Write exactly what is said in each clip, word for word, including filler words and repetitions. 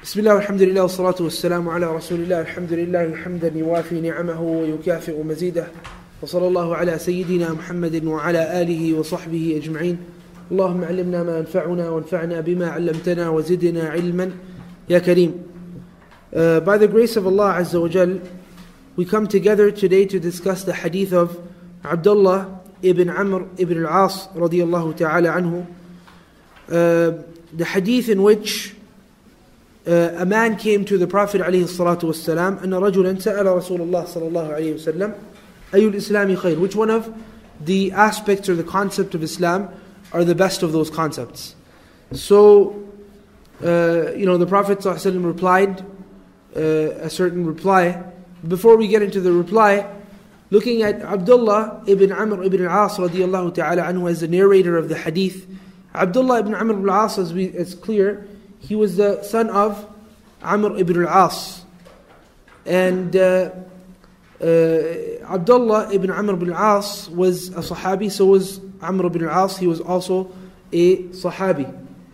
بسم الله والحمد لله والصلاة والسلام على رسول الله الحمد لله حمدا يوافي نعمه ويكافئ مزيده وصلى الله على سيدنا محمد وعلى آله وصحبه أجمعين اللهم علمنا ما ينفعنا وانفعنا بما علمتنا وزدنا علما يا كريم. uh, By the grace of Allah Azza wa Jal, we come together today to discuss the hadith of Abdullah ibn Amr ibn al-As radiyallahu ta'ala anhu, uh, the hadith in which Uh, a man came to the Prophet عليه الصلاة والسلام أن رجلا سأل رسول الله صلى الله عليه وسلم أي الإسلام خير, which one of the aspects or the concept of Islam are the best of those concepts. So uh, you know the Prophet صلى الله عليه وسلم replied uh, a certain reply. Before we get into the reply, looking at Abdullah ibn Amr ibn al-As radiyallahu ta'ala anhu as the narrator of the hadith, Abdullah ibn Amr ibn al-As, as we, it's clear, he was the son of Amr ibn al-As. And uh, uh, Abdullah ibn Amr ibn al-As was a Sahabi, so was Amr ibn al-As, he was also a Sahabi.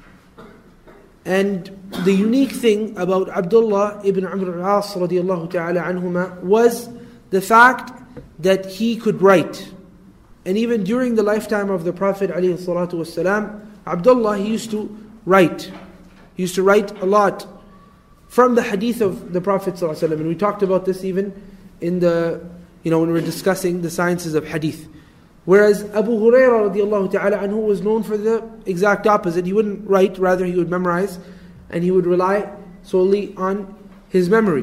And the unique thing about Abdullah ibn Amr ibn al-As radiyallahu ta'ala anhuma was the fact that he could write. And even during the lifetime of the Prophet alayhi salatu wasalam, Abdullah, he used to write. He used to write a lot from the hadith of the Prophet ﷺ. And we talked about this even in the, you know, when we were discussing the sciences of hadith. Whereas Abu Hurairah radiallahu ta'ala anhu was known for the exact opposite. He wouldn't write, rather he would memorize, and he would rely solely on his memory.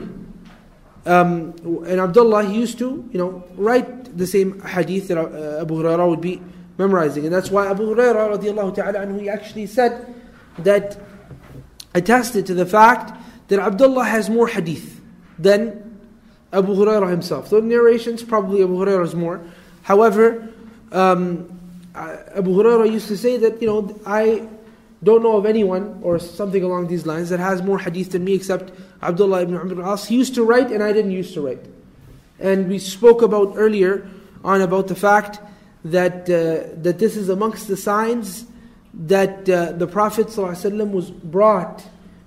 Um, and Abdullah, he used to, you know, write the same hadith that uh, Abu Hurairah would be memorizing. And that's why Abu Hurairah radiallahu ta'ala anhu, he actually said that, attested to the fact that Abdullah has more hadith than Abu Hurairah himself. So narrations, probably Abu Hurairah is more. However, um, Abu Hurairah used to say that, you know, I don't know of anyone, or something along these lines, that has more hadith than me except Abdullah ibn Amr al-As. He used to write and I didn't used to write. And we spoke about earlier on about the fact that uh, that this is amongst the signs that uh, the Prophet ﷺ was brought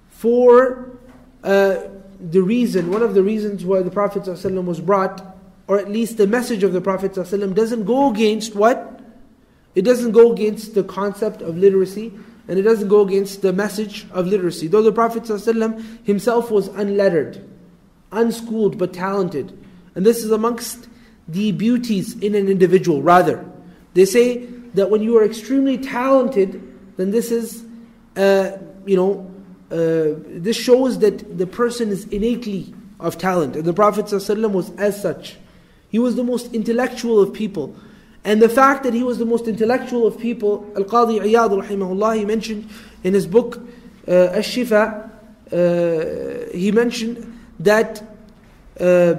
for uh, the reason, one of the reasons why the Prophet ﷺ was brought, or at least the message of the Prophet ﷺ doesn't go against what? It doesn't go against the concept of literacy, and it doesn't go against the message of literacy. Though the Prophet ﷺ himself was unlettered, unschooled but talented. And this is amongst the beauties in an individual. Rather, they say that when you are extremely talented, then this is, uh, you know, uh, this shows that the person is innately of talent. And the Prophet ﷺ was as such. He was the most intellectual of people. And the fact that he was the most intellectual of people, Al-Qadi Iyad rahimahullah, he mentioned in his book, uh, Ash-Shifa, uh, he mentioned that, uh,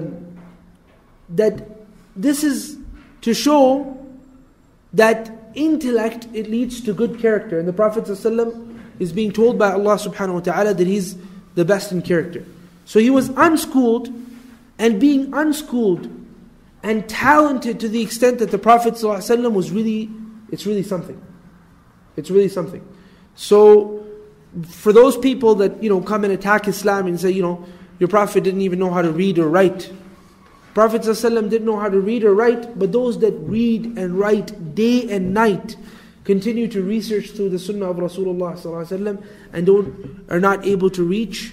that this is to show that intellect, it leads to good character. And the Prophet ﷺ is being told by Allah subhanahu wa ta'ala that he's the best in character. So he was unschooled, and being unschooled and talented to the extent that the Prophet ﷺ was really, it's really something. It's really something. So for those people that, you know, come and attack Islam and say, you know, your Prophet didn't even know how to read or write. Prophet ﷺ didn't know how to read or write, but those that read and write day and night, continue to research through the sunnah of Rasulullah ﷺ, and don't, are not able to reach,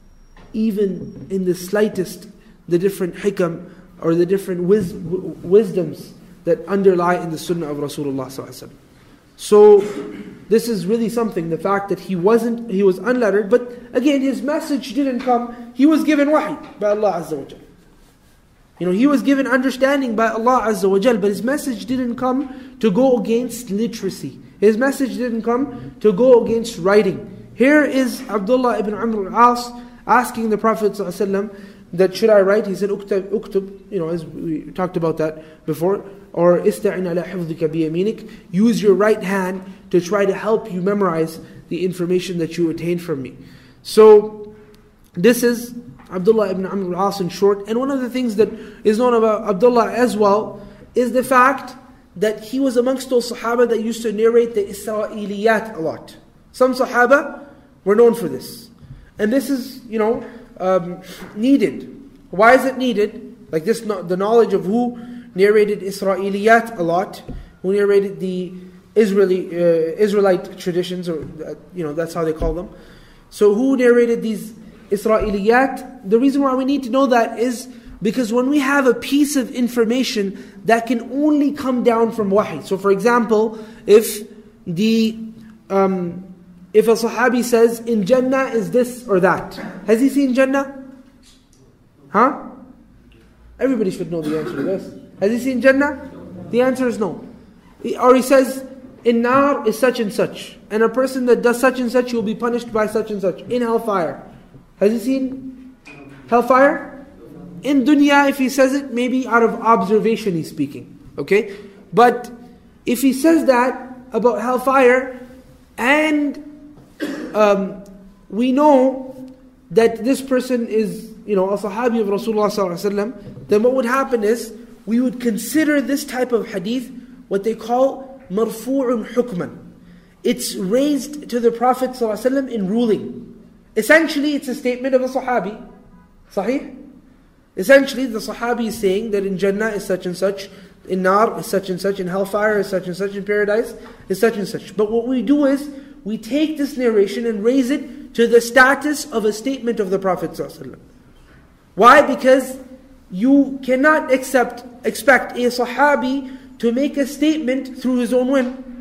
even in the slightest, the different hikam, or the different wis- wisdoms that underlie in the sunnah of Rasulullah ﷺ. So, this is really something, the fact that he wasn't, he was unlettered, but again, his message didn't come, he was given wahy by Allah Azza wa Jal. You know, he was given understanding by Allah Azza wa Jal, but his message didn't come to go against literacy. His message didn't come to go against writing. Here is Abdullah ibn Amr al-As asking the Prophet ﷺ that, should I write? He said, Uktub, uktub, you know, as we talked about that before, or Ista'in ala hifdhika biyaminik, use your right hand to try to help you memorize the information that you attain from me. So, this is Abdullah ibn Amr al-As in short. And one of the things that is known about Abdullah as well is the fact that he was amongst those Sahaba that used to narrate the Isra'iliyat a lot. Some Sahaba were known for this. And this is, you know, um, needed. Why is it needed? Like this, the knowledge of who narrated Israeliyat a lot, who narrated the Israeli uh, Israelite traditions, or uh, you know, that's how they call them. So who narrated these Israeliyat? The reason why we need to know that is because when we have a piece of information that can only come down from wahy. So for example, if the um, if a Sahabi says, in Jannah is this or that, has he seen Jannah? Huh? Everybody should know the answer to this. Has he seen Jannah? The answer is no. Or he says, in Nar is such and such, and a person that does such and such will be punished by such and such, in hellfire. Has he seen hellfire? In dunya, if he says it, maybe out of observation he's speaking. Okay? But if he says that about hellfire, and um, we know that this person is, you know, a Sahabi of Rasulullah sallallahu alaihi wasallam, then what would happen is, we would consider this type of hadith what they call marfu'un hukman. It's raised to the Prophet sallallahu alaihi wasallam in ruling. Essentially, it's a statement of a Sahabi. Sahih? Essentially, the Sahabi is saying that in Jannah is such and such, in Nar is such and such, in Hellfire is such and such, in Paradise is such and such. But what we do is, we take this narration and raise it to the status of a statement of the Prophet ﷺ. Why? Because you cannot accept, expect a Sahabi to make a statement through his own whim,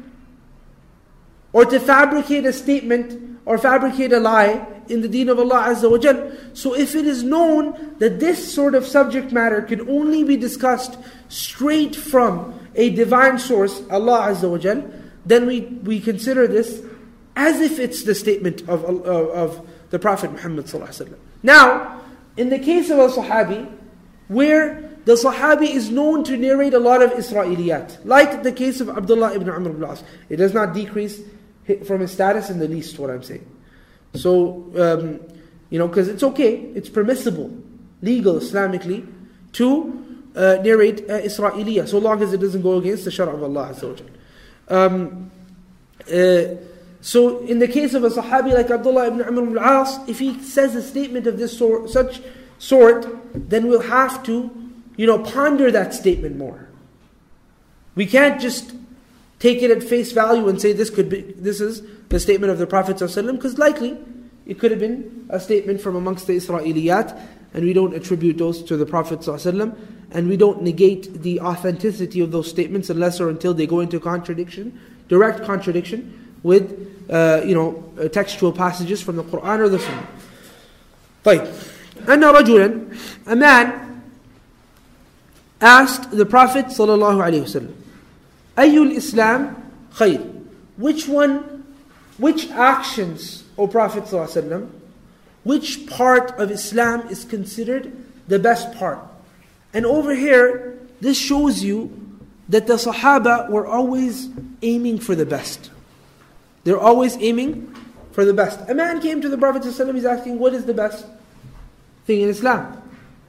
or to fabricate a statement or fabricate a lie in the deen of Allah Azza wa Jal. So if it is known that this sort of subject matter can only be discussed straight from a divine source, Allah Azza wa Jal, then we, we consider this as if it's the statement of, of, of the Prophet Muhammad sallallahu alaihi wasallam. Now, in the case of a Sahabi, where the Sahabi is known to narrate a lot of Israeliyat, like the case of Abdullah ibn Amr ibn al-As, it does not decrease from his status in the least, what I'm saying. So, um, you know, because it's okay, it's permissible, legal, Islamically, to uh, narrate uh, Israeliyah, so long as it doesn't go against the Shara of Allah Azza wa Jal. Um, uh, so, in the case of a Sahabi like Abdullah ibn Amr ibn al-As, if he says a statement of this sort, such sort, then we'll have to, you know, ponder that statement more. We can't just take it at face value and say this could be, this is the statement of the Prophet ﷺ, because likely it could have been a statement from amongst the Israeliyat, and we don't attribute those to the Prophet ﷺ, and we don't negate the authenticity of those statements unless or until they go into contradiction, direct contradiction with uh, you know textual passages from the Quran or the Sunnah. طيب. أن رجلا, a man asked the Prophet sallallahu alaihi wasallam, أي الإسلام خير? Which one, which actions, O Prophet sallallahu alaihi wasallam, which part of Islam is considered the best part? And over here, this shows you that the Sahaba were always aiming for the best. They're always aiming for the best. A man came to the Prophet sallallahu alaihi wasallam, he's asking, what is the best thing in Islam?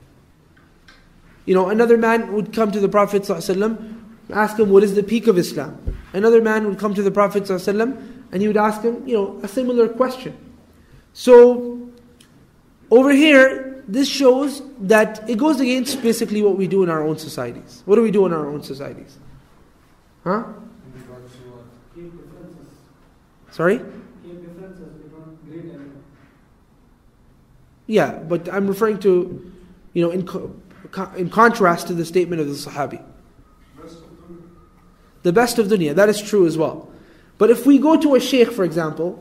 You know, another man would come to the Prophet ﷺ, ask him, what is the peak of Islam? Another man would come to the Prophet ﷺ, and he would ask him, you know, a similar question. So, over here, this shows that it goes against basically what we do in our own societies. What do we do in our own societies? Huh? Sorry? Yeah, but I'm referring to, you know, in co- in contrast to the statement of the Sahabi. The best of dunya, that is true as well. But if we go to a sheikh, for example,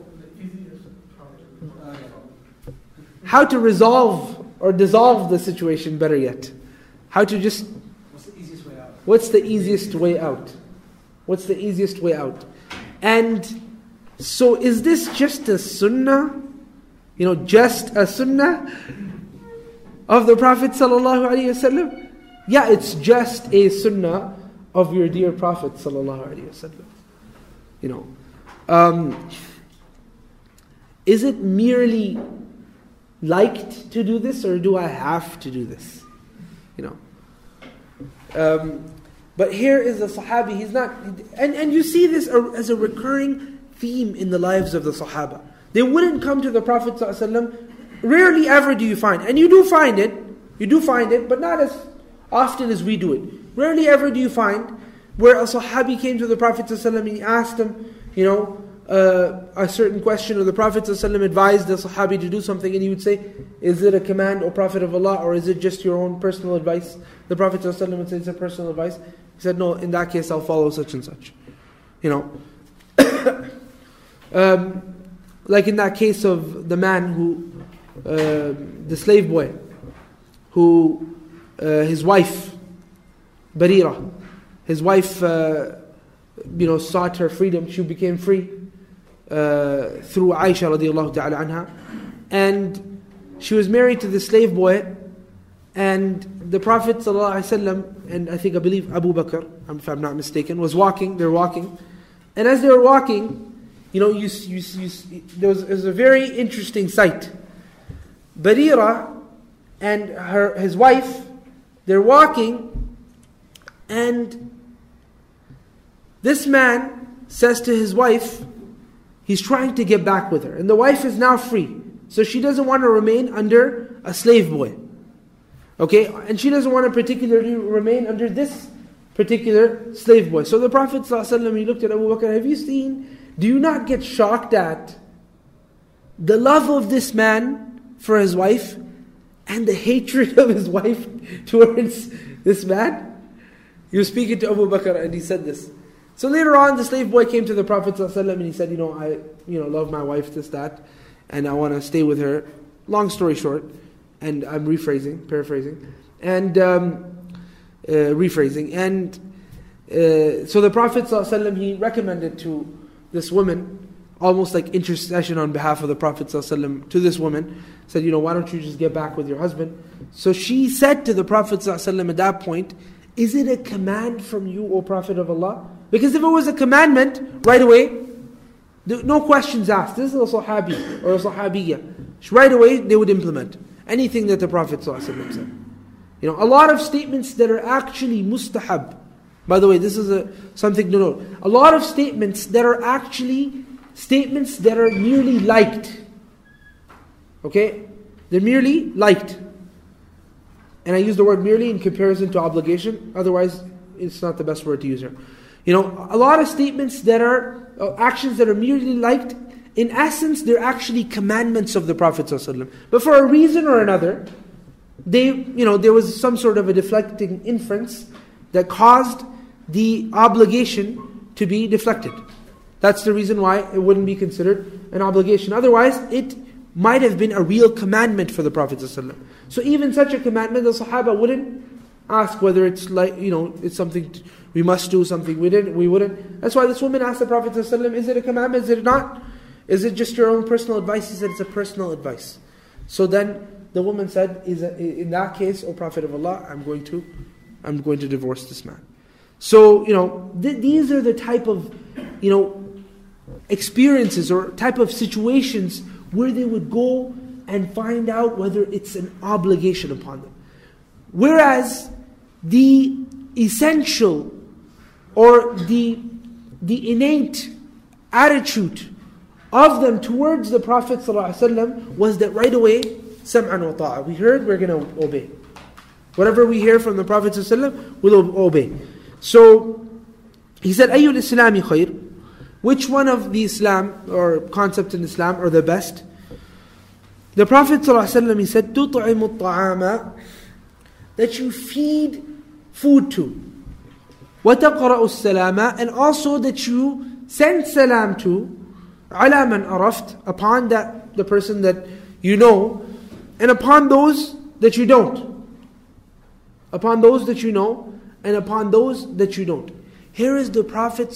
how to resolve or dissolve the situation, better yet. How to just... What's the easiest way out? What's the easiest way out? What's the easiest way out? And so is this just a sunnah? You know, just a sunnah of the Prophet sallallahu alaihi wasallam? Yeah, it's just a sunnah of your dear Prophet sallallahu alaihi wasallam. You know, um, is it merely liked to do this, or do I have to do this? You know, um, but here is a Sahabi. He's not, and and you see this as a recurring theme in the lives of the Sahaba. They wouldn't come to the Prophet ﷺ rarely ever do you find, and you do find it, you do find it, but not as often as we do it. Rarely ever do you find where a Sahabi came to the Prophet ﷺ and he asked him, you know, uh, a certain question, or the Prophet ﷺ advised the Sahabi to do something, and he would say, is it a command, O Prophet of Allah, or is it just your own personal advice? The Prophet ﷺ would say, it's a personal advice. He said, no, in that case I'll follow such and such. You know, um, like in that case of the man who, uh, the slave boy, who uh, his wife, Barira, his wife, uh, you know, sought her freedom. She became free uh, through Aisha radiallahu ta'ala anha, and she was married to the slave boy. And the Prophet sallallahu alaihi wasallam, and I think I believe Abu Bakr, if I'm not mistaken, was walking. They're walking, and as they were walking, you know, you, you, you, there, was, there was a very interesting sight. Barira and her his wife, they're walking, and this man says to his wife, he's trying to get back with her, and the wife is now free, so she doesn't want to remain under a slave boy. Okay, and she doesn't want to particularly remain under this particular slave boy. So the Prophet ﷺ, he looked at Abu Bakr, have you seen, do you not get shocked at the love of this man for his wife and the hatred of his wife towards this man? He was speaking to Abu Bakr and he said this. So later on, the slave boy came to the Prophet ﷺ and he said, you know, I you know love my wife, this, that, and I want to stay with her. Long story short, and I'm rephrasing, paraphrasing, and um, uh, rephrasing. And uh, so the Prophet ﷺ, he recommended to this woman, almost like intercession on behalf of the Prophet ﷺ, to this woman, said, you know, why don't you just get back with your husband? So she said to the Prophet ﷺ at that point, is it a command from you, O Prophet of Allah? Because if it was a commandment, right away, no questions asked. This is a Sahabi or a Sahabiyya. Right away, they would implement anything that the Prophet ﷺ said. You know, a lot of statements that are actually mustahab. By the way, this is a, something to note. A lot of statements that are actually statements that are merely liked. Okay? They're merely liked. And I use the word merely in comparison to obligation. Otherwise, it's not the best word to use here. You know, a lot of statements that are, uh, actions that are merely liked, in essence, they're actually commandments of the Prophet ﷺ. But for a reason or another, they, you know, there was some sort of a deflecting inference that caused the obligation to be deflected. That's the reason why it wouldn't be considered an obligation. Otherwise, it might have been a real commandment for the Prophet ﷺ. So even such a commandment, the Sahaba wouldn't ask whether it's like, you know, it's something we must do, something we didn't, we wouldn't. That's why this woman asked the Prophet ﷺ, is it a commandment, is it not? Is it just your own personal advice? He said, it's a personal advice. So then the woman said, "Is in that case, O Prophet of Allah, I'm going to, I'm going to divorce this man." So, you know, th- these are the type of, you know, experiences or type of situations where they would go and find out whether it's an obligation upon them. Whereas the essential or the the innate attitude of them towards the Prophet ﷺ was that right away, sam'an wa ta'a. We heard, we're going to obey. Whatever we hear from the Prophet ﷺ, we'll obey. So, he said, أَيُّ الْإِسْلَامِ خَيْرٌ? Which one of the Islam, or concepts in Islam, are the best? The Prophet ﷺ, he said, تُطْعِمُ الطَّعَامَ, that you feed food to. وَتَقْرَأُ السَّلَامَ, and also that you send salam to, عَلَى مَنْ أَرَفْتَ, upon that the person that you know, and upon those that you don't. Upon those that you know, and upon those that you don't. Here is the Prophet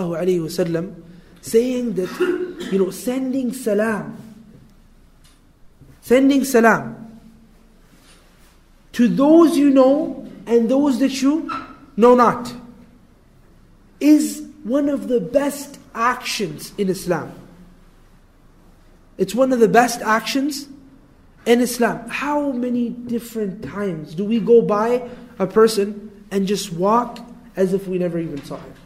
ﷺ saying that, you know, sending salam, sending salam to those you know and those that you know not, is one of the best actions in Islam. It's one of the best actions in Islam. How many different times do we go by a person and just walk as if we never even saw him?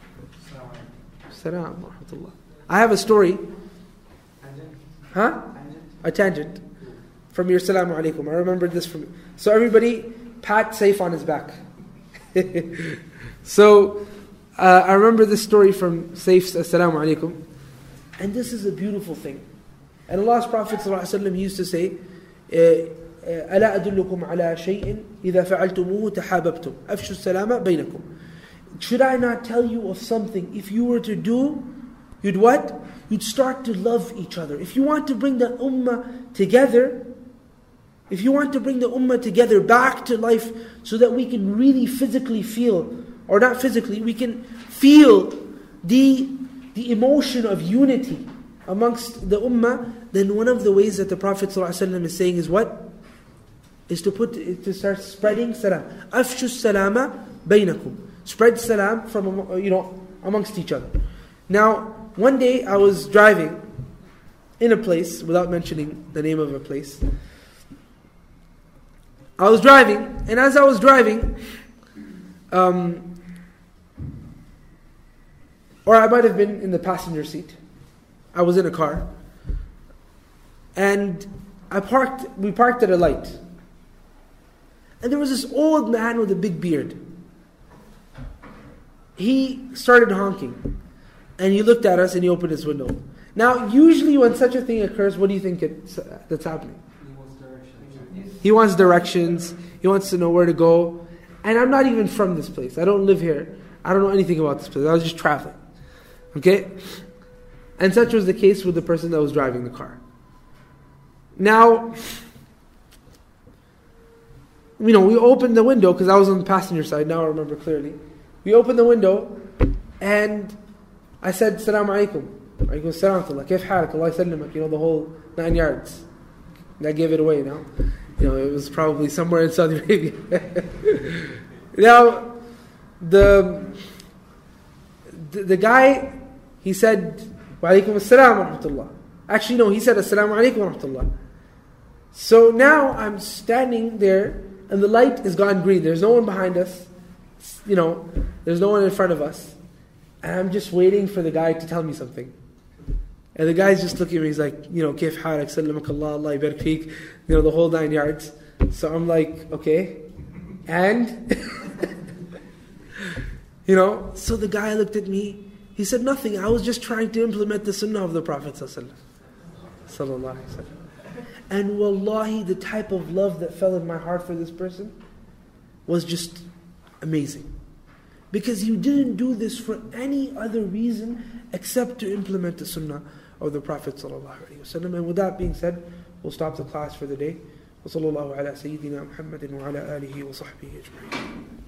Salam wa rahmatullah. I have a story. Huh? A tangent. from your Assalamu alaikum. I remember this from... So everybody, pat Saif on his back. So, uh, I remember this story from Saif's Assalamu alaikum. And this is a beautiful thing. And Allah's Prophet ﷺ used to say, أَلَا أَدُلُّكُمْ عَلَى شَيْءٍ إِذَا فَعَلْتُمُوهُ تَحَابَبْتُمْ أَفْشُوا السَّلَامَ بَيْنَكُمْ. Should I not tell you of something, if you were to do, you'd what? You'd start to love each other. If you want to bring the ummah together, if you want to bring the ummah together back to life so that we can really physically feel, or not physically, we can feel the, the emotion of unity amongst the ummah, then one of the ways that the Prophet ﷺ is saying is what? Is to put, to start spreading salam. Afshu salama bainakum. Spread salam from, you know, amongst each other. Now, one day I was driving in a place, without mentioning the name of a place. I was driving, and as I was driving, um, or I might have been in the passenger seat. I was in a car, and I parked. We parked at a light, and there was this old man with a big beard. He started honking, and he looked at us, and he opened his window. Now, usually when such a thing occurs, what do you think it's, that's happening? He wants directions. He wants directions. He wants to know where to go. And I'm not even from this place. I don't live here. I don't know anything about this place. I was just traveling. Okay? And such was the case with the person that was driving the car. Now, you know, we opened the window, because I was on the passenger side, now I remember clearly. We opened the window, and I said, Assalamu alaikum. Alaikum assalam wa rahmatullah. Kaif halak? Allah yasallimak. You know, the whole nine yards. And I gave it away now. You know, it was probably somewhere in Saudi Arabia. Now, the, the the guy, he said, Wa alaikum assalam wa rahmatullah. Actually, no, he said, Assalamu alaikum wa rahmatullah. So now I'm standing there, and the light is gone green. There's no one behind us. You know, there's no one in front of us. And I'm just waiting for the guy to tell me something. And the guy's just looking at me, he's like, you know, Kaif halak, sallamak Allah, Allah yabarak feek, you know, the whole nine yards. So I'm like, okay. And, you know, so the guy looked at me, he said nothing. I was just trying to implement the sunnah of the Prophet sallallahu alaihi wasallam. And wallahi, the type of love that fell in my heart for this person was just amazing. Because you didn't do this for any other reason except to implement the sunnah of the Prophet ﷺ. And with that being said, we'll stop the class for the day. وصلى الله على سيدنا محمد وعلى آله وصحبه أجمعين.